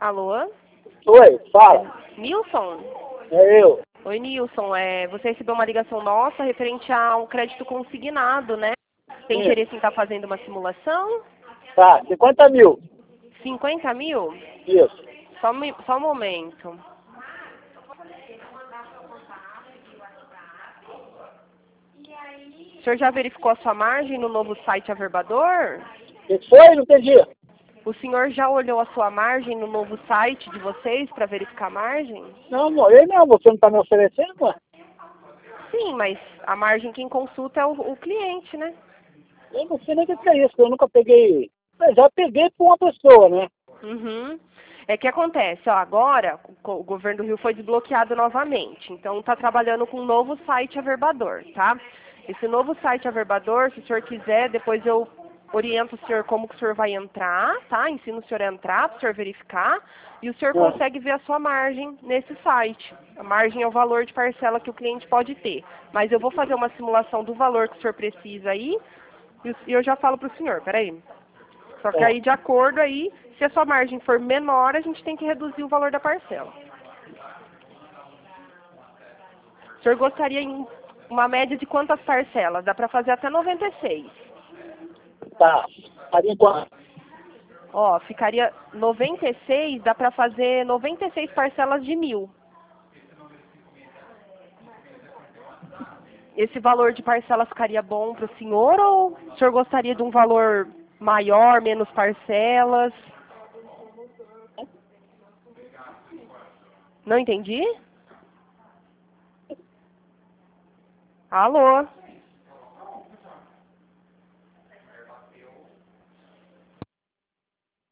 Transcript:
Alô? Oi, fala. Nilson? É eu. Oi, Nilson. Você recebeu uma ligação nossa referente a um crédito consignado, né? Tem Sim. interesse em estar fazendo uma simulação? Tá, 50 mil. 50 mil? Isso. Só um momento. O senhor já verificou a sua margem no novo site Averbador? O que foi? Não entendi. O senhor já olhou a sua margem no novo site de vocês para verificar a margem? Não, não olhei não. Você não está me oferecendo, mano? Sim, mas a margem quem consulta é o cliente, né? Eu não sei nem o que é isso. Eu nunca peguei. Eu já peguei por uma pessoa, né? Uhum. É que acontece, ó, agora o governo do Rio foi desbloqueado novamente, então está trabalhando com um novo site Averbador, tá? Esse novo site Averbador, se o senhor quiser, depois eu oriento o senhor como que o senhor vai entrar, tá? Ensino o senhor a entrar, para o senhor verificar, e o senhor Ah, consegue ver a sua margem nesse site. A margem é o valor de parcela que o cliente pode ter, mas eu vou fazer uma simulação do valor que o senhor precisa aí, e eu já falo para o senhor, peraí. Só que tá. aí, de acordo aí, se a sua margem for menor, a gente tem que reduzir o valor da parcela. O senhor gostaria em uma média de quantas parcelas? Dá para fazer até 96. Tá. Faria em quanto? Ó, ficaria 96, dá para fazer 96 parcelas de 1.000. Esse valor de parcela ficaria bom para o senhor ou o senhor gostaria de um valor maior, menos parcelas? Não entendi? Alô?